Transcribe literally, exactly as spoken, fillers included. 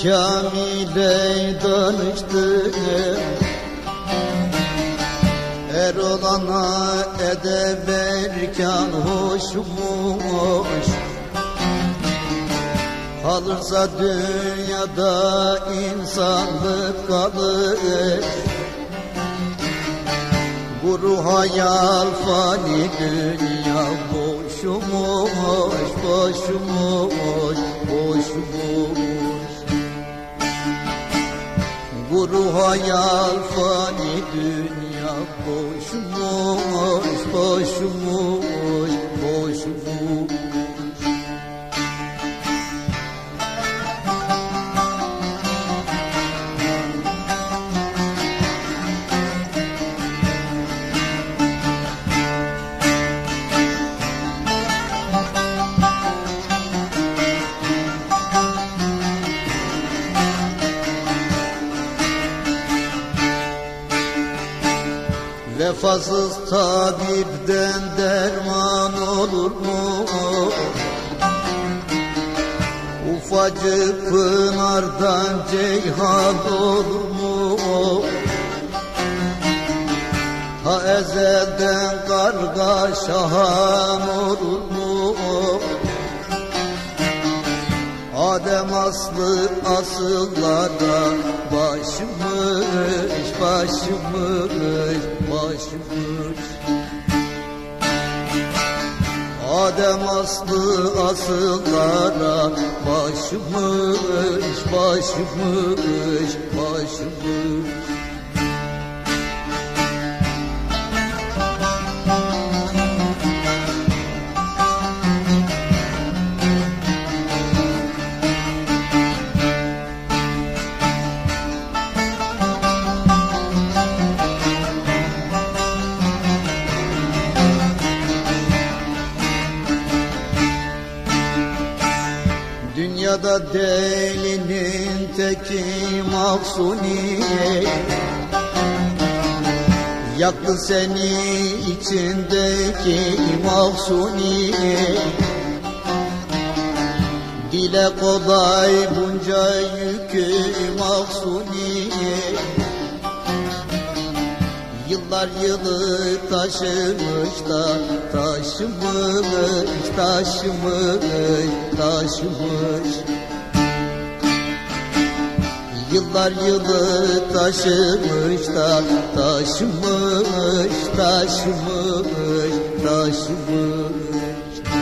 Kamil'e danıştım, er olana edeb erkan hoşmuş. Kalırsa dünyada insanlık kalır, guru hayal fani dünya boşumuş, boşumuş, boşumuş. Guru hayal fani dünya boşumuş, boşumuş, boşumuş. Vefasız tabipten derman olur mu? Ufacık pınardan ceyhan olur mu? Ta ezelden karga şahan olur mu? Adem aslı asıllara başımış, başımış, başımış. Adem aslı asıllara başımış, başımış, başımış. Dünyada delinin teki Mahsuni, yaktı seni içindeki Mahsuni. Dile kolay bunca yükü Mahsuni, yıllar yılı taşımış da taşımış, taşımış, taşımış. Yıllar yılı taşımış da taşımış, taşımış, taşımış.